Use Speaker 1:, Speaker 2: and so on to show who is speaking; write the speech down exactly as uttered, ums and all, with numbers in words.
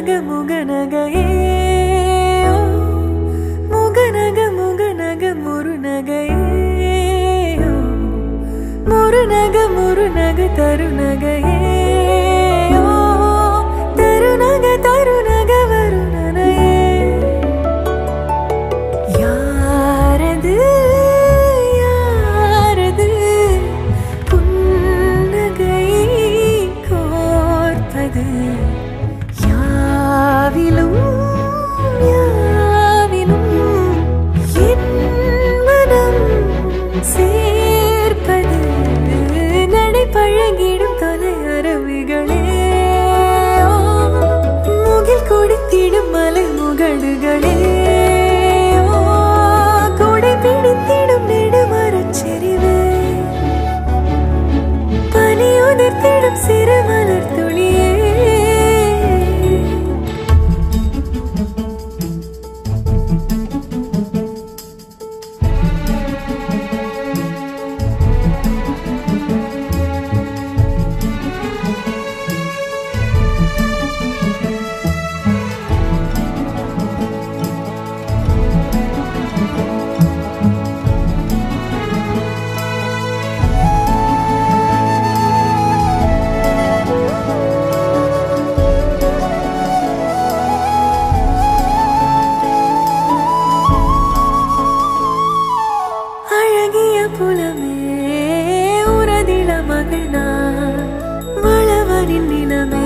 Speaker 1: முகநக முகநகையே முகநக முகநக முருநகையே முருநக முருநக தருநகையே தருநக தருநக வருணனையே யாரது யாரது புன்னகை கோர்ப்பது யாவிலும் யாவிலும் என் மனம் சேர்ப்பது நடை பழகிடும் தொலை அரவிகளே முகில் கொடித்திடும் மலை முகடுகளே கொடை பிடித்திடும் நெடுமரச் செறிவே பனி உதிர்த்திடும் சிறு மலர் துளியே புலமே உரதில மகள் நான் வளவரின் நிலமே